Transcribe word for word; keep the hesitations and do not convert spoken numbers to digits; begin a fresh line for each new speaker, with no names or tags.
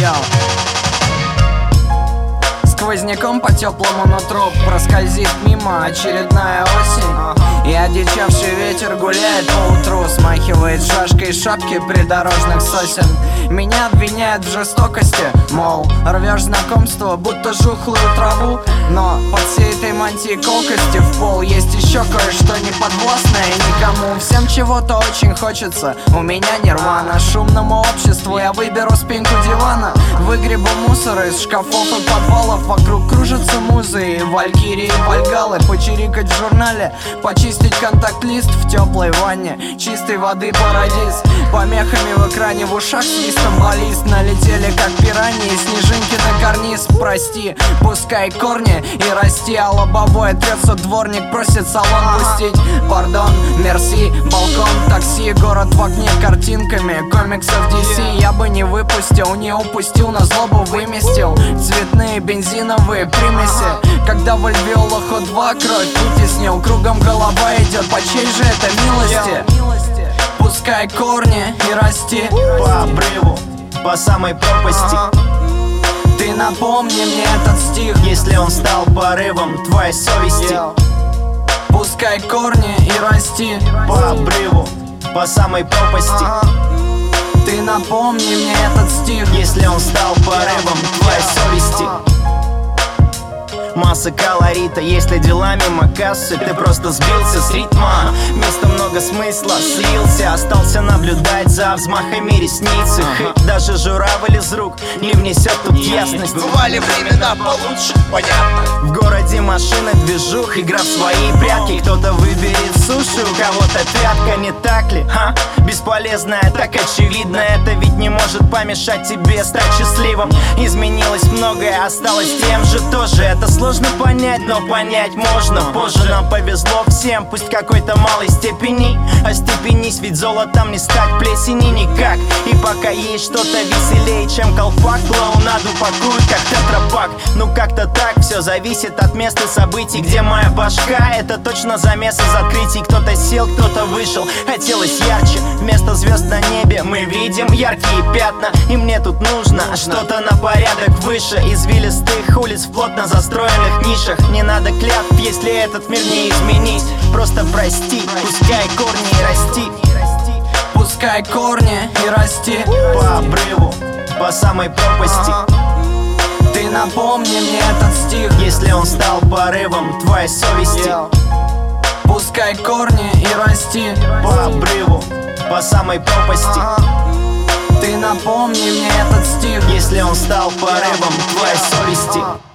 Йоу. Сквозняком по теплому нутру проскользит мимо очередная осень, и одичавший ветер гуляет по утру, смахивает шашкой шапки придорожных сосен. Меня обвиняют в жестокости, мол, рвешь знакомство, будто жухлую траву. Но под всей этой мантией колкости в пол есть еще кое-что неподвластное никому. Всем чего-то очень хочется, у меня нирвана. Шумному обществу я выберу спинку дивана, выгребу мусор из шкафов и подвалов. Вокруг кружатся музы и валькирии, вальгалы. Почирикать в журнале, почистить контакт-лист в теплой ванне, чистой воды парадиз. Помехами в экране в ушах свистом баллист. Налетели как пираньи, снежинки на карниз. Прости, пускай корни и расти, а лобовое трется дворник, просит салон пустить. Пардон, мерси, балкон, такси, город в окне картинками комиксов ди си. Я бы не выпустил, не упустил, на злобу выместил цветные бензиновые примеси. Когда в альвеолах о два кровь вытеснил, кругом голова идет, по чьей же это милости? Пускай корни и расти
по обрыву, по самой пропасти.
Ты напомни мне этот стих,
если он стал порывом твоей совести.
Пускай корни и расти
по обрыву, по самой пропасти.
Ты напомни мне этот стих,
если он стал порывом твоей совести. Масса колорита, если дела мимо кассы, ты просто сбился с ритма. Места много смысла, слился, остался наблюдать за взмахами ресниц. И даже журавль из рук не внесет тут ясность.
Бывали времена получше, понятно.
В городе машины, движух, игра в свои прятки. Кто-то выберет суши, у кого-то пятка, не так ли? Ха? Бесполезная, так очевидно. Это ведь не может помешать тебе стать счастливым. Изменилось многое, осталось тем же тоже. Это сложно понять, но понять можно. Позже нам повезло всем, пусть в какой-то малой степени. Остепенись, ведь золотом не стать плесени никак. И пока есть что-то веселее, чем колпак, клоунаду пакуют как тетрапак. Ну как-то так, все зависит от места событий. Где моя башка, это точно замес из открытий. Кто-то сел, кто-то вышел, хотелось ярче. Вместо звезд на небе мы видим яркие пятна. И мне тут нужно что-то на порядок выше извилистых улиц в плотно застроенных нишах. Не надо клятв, если этот мир не изменить. Просто прости, пускай корни и расти.
Пускай корни и расти
по обрыву, по самой пропасти.
Ты напомни мне этот стих,
если он стал порывом твоей совести.
Пускай корни и расти
по обрыву, по самой пропасти.
Ты напомни мне этот стих,
если он стал порывом твоей совести.